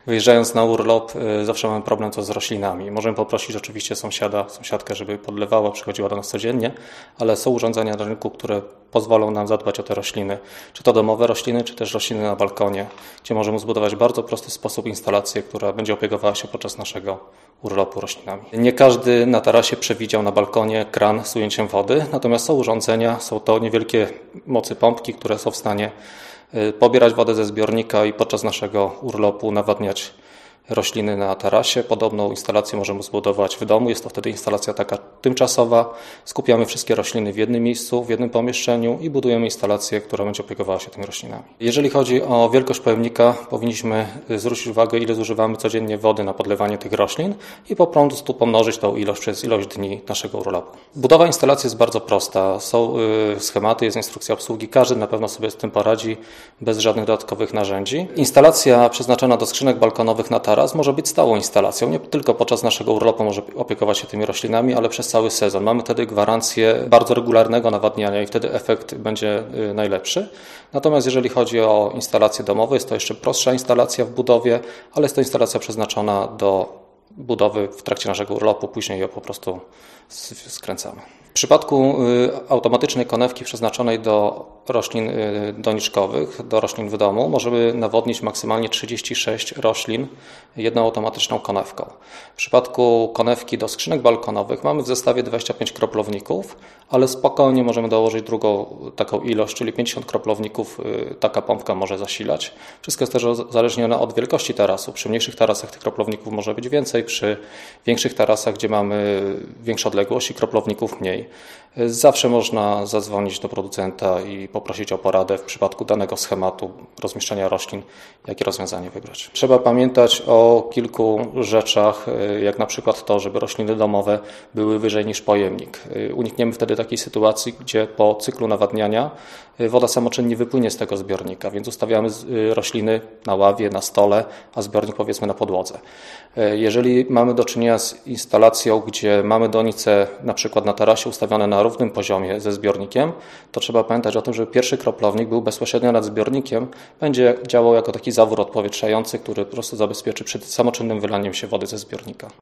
Wyjeżdżając na urlop, zawsze mamy problem co z roślinami. Możemy poprosić oczywiście sąsiadkę, żeby podlewała, przychodziła do nas codziennie, ale są urządzenia na rynku, które pozwolą nam zadbać o te rośliny. Czy to domowe rośliny, czy też rośliny na balkonie, gdzie możemy zbudować w bardzo prosty sposób instalację, która będzie opiekowała się podczas naszego urlopu roślinami. Nie każdy na tarasie przewidział na balkonie kran z ujęciem wody, natomiast są urządzenia, są to niewielkie mocy pompki, które są w stanie pobierać wodę ze zbiornika i podczas naszego urlopu nawadniać rośliny na tarasie. Podobną instalację możemy zbudować w domu. Jest to wtedy instalacja taka tymczasowa. Skupiamy wszystkie rośliny w jednym miejscu, w jednym pomieszczeniu i budujemy instalację, która będzie opiekowała się tymi roślinami. Jeżeli chodzi o wielkość pojemnika, powinniśmy zwrócić uwagę, ile zużywamy codziennie wody na podlewanie tych roślin i po prostu pomnożyć tą ilość przez ilość dni naszego urlopu. Budowa instalacji jest bardzo prosta. Są schematy, jest instrukcja obsługi. Każdy na pewno sobie z tym poradzi bez żadnych dodatkowych narzędzi. Instalacja przeznaczona do skrzynek balkonowych na taras może być stałą instalacją. Nie tylko podczas naszego urlopu może opiekować się tymi roślinami, ale przez cały sezon. Mamy wtedy gwarancję bardzo regularnego nawadniania i wtedy efekt będzie najlepszy. Natomiast jeżeli chodzi o instalacje domowe, jest to jeszcze prostsza instalacja w budowie, ale jest to instalacja przeznaczona do budowy w trakcie naszego urlopu, później ją po prostu skręcamy. W przypadku automatycznej konewki przeznaczonej do roślin doniczkowych, do roślin w domu, możemy nawodnić maksymalnie 36 roślin jedną automatyczną konewką. W przypadku konewki do skrzynek balkonowych mamy w zestawie 25 kroplowników, ale spokojnie możemy dołożyć drugą taką ilość, czyli 50 kroplowników taka pompka może zasilać. Wszystko jest też uzależnione od wielkości tarasu. Przy mniejszych tarasach tych kroplowników może być więcej, przy większych tarasach, gdzie mamy większe odległości, kroplowników mniej. Zawsze można zadzwonić do producenta i poprosić o poradę w przypadku danego schematu rozmieszczenia roślin, jakie rozwiązanie wybrać. Trzeba pamiętać o kilku rzeczach, jak na przykład to, żeby rośliny domowe były wyżej niż pojemnik. Unikniemy wtedy takiej sytuacji, gdzie po cyklu nawadniania woda samoczynnie wypłynie z tego zbiornika, więc ustawiamy rośliny na ławie, na stole, a zbiornik powiedzmy na podłodze. Jeżeli mamy do czynienia z instalacją, gdzie mamy donice na przykład na tarasie ustawione na równym poziomie ze zbiornikiem, to trzeba pamiętać o tym, że pierwszy kroplownik był bezpośrednio nad zbiornikiem, będzie działał jako taki zawór odpowietrzający, który po prostu zabezpieczy przed samoczynnym wylaniem się wody ze zbiornika.